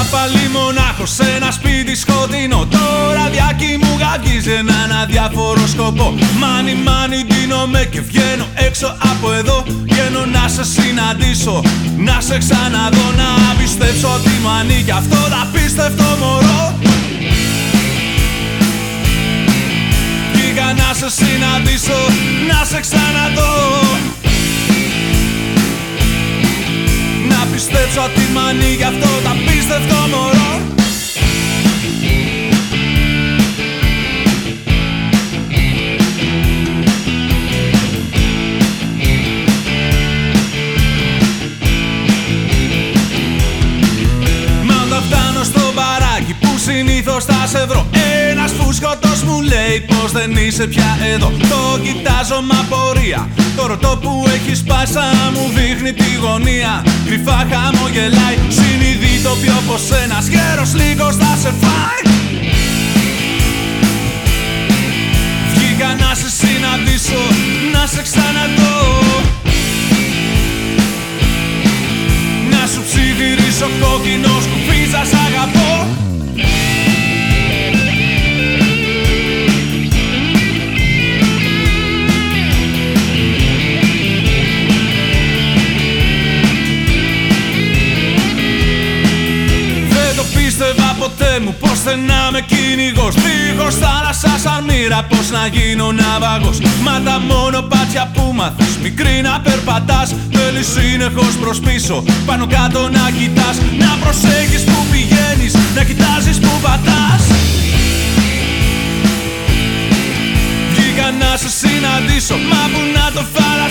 πάλι μονάχος σε ένα σπίτι σκοτεινό. Το ραδιάκι μου γαβγίζει έναν αδιάφορο σκοπό. Μάνι μάνι ντύνομαι και βγαίνω έξω από εδώ. Βγαίνω να σε συναντήσω, να σε ξαναδώ. Να πιστέψω ότι μου ανήκει αυτό το απίστευτο μωρό. Βγήκα να σε συναντήσω, να σε ξαναδώ. Να πιστέψω ότι μ' ανήκει αυτό το απίστευτο μωρό. Μα όταν φτάνω στο μπαράκι που συνήθως θα σε βρω, ένας φουσκωτός μου λέει πως δεν είσαι πια εδώ. Το κοιτάζω μ' απορία, το ρωτώ που έχει σπάσει, σαν μου δείχνει τη γωνία. Κρυφά χαμογελάει, συνειδητοποιώ πως ένας γέρος λίγος θα σε φάει. Βγήκα να σε συναντήσω, να σε ξαναδώ. Να σου ψιθυρίσω κόκκινο σκουπίζα, σ' αγαπώ. Πίστευα ποτέ μου πως δεν να είμαι κυνηγός. Δίχως θάλασσα σαν μοίρα, πως να γίνω ναυαγός. Μα τα μονοπάτια που μάθες μικρή να περπατάς, θέλεις συνεχώς προς πίσω, πάνω κάτω να κοιτάς. Να προσέχεις που πηγαίνεις, να κοιτάζεις που πατάς. Βγήκα να σε συναντήσω, μα που να το φάρα